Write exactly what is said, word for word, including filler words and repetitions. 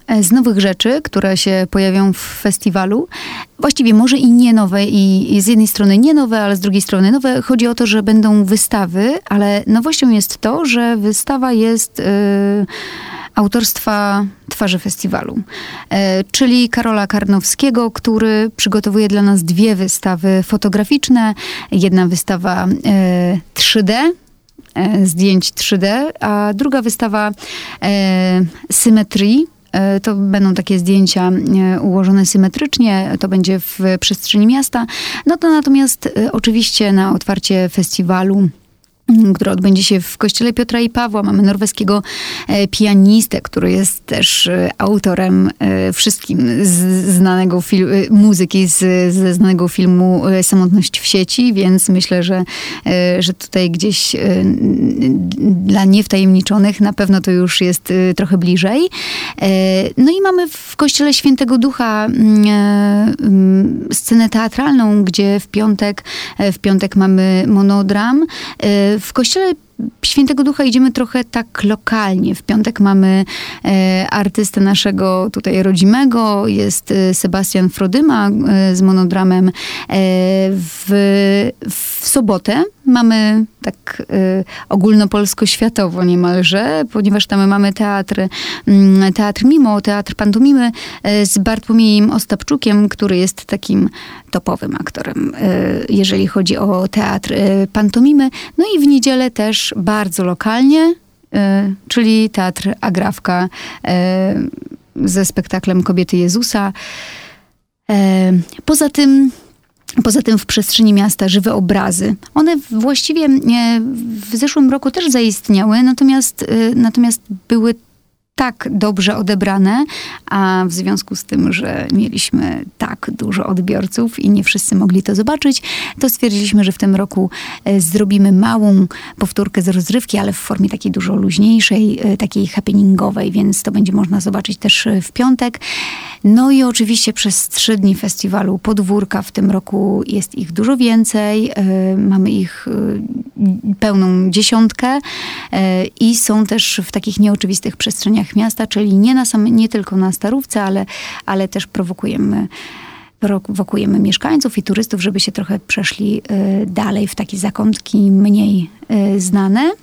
z nowych rzeczy, które się pojawią w festiwalu. Właściwie może i nie nowe, i z jednej strony nie nowe, ale z drugiej strony nowe. Chodzi o to, że będą wystawy, ale nowością jest to, że wystawa jest y, autorstwa twarzy festiwalu. Y, czyli Karola Karnowskiego, który przygotowuje dla nas dwie wystawy fotograficzne. Jedna wystawa y, trzy D, zdjęć trzy D, a druga wystawa e, symetrii. E, to będą takie zdjęcia e, ułożone symetrycznie, to będzie w przestrzeni miasta. No to natomiast e, oczywiście na otwarcie festiwalu, które odbędzie się w Kościele Piotra i Pawła. Mamy norweskiego e, pianistę, który jest też e, autorem e, wszystkim z, znanego filmu, muzyki z, ze znanego filmu e, Samotność w sieci, więc myślę, że, e, że tutaj gdzieś e, dla niewtajemniczonych na pewno to już jest e, trochę bliżej. E, no i mamy w Kościele Świętego Ducha e, scenę teatralną, gdzie w piątek, e, w piątek mamy monodram. E, W Kościele Świętego Ducha idziemy trochę tak lokalnie. W piątek mamy e, artystę naszego tutaj rodzimego, jest e, Sebastian Frodyma e, z monodramem. E, w, w sobotę mamy tak e, ogólnopolsko-światowo niemalże, ponieważ tam mamy teatr, m, teatr Mimo, teatr pantomimy e, z Bartłomiejem Ostapczukiem, który jest takim topowym aktorem, e, jeżeli chodzi o teatr e, pantomimy. No i w niedzielę też bardzo lokalnie, y, czyli Teatr Agrawka y, ze spektaklem Kobiety Jezusa. Y, poza tym Poza tym w przestrzeni miasta żywe obrazy. One właściwie y, w zeszłym roku też zaistniały, natomiast, y, natomiast były tak dobrze odebrane, a w związku z tym, że mieliśmy tak dużo odbiorców i nie wszyscy mogli to zobaczyć, to stwierdziliśmy, że w tym roku e, zrobimy małą powtórkę z rozrywki, ale w formie takiej dużo luźniejszej, e, takiej happeningowej, więc to będzie można zobaczyć też w piątek. No i oczywiście przez trzy dni festiwalu Podwórka w tym roku jest ich dużo więcej. E, mamy ich e, pełną dziesiątkę e, i są też w takich nieoczywistych przestrzeniach miasta, czyli nie, na sam, nie tylko na Starówce, ale, ale też prowokujemy, prowokujemy mieszkańców i turystów, żeby się trochę przeszli y, dalej w takie zakątki mniej y, znane.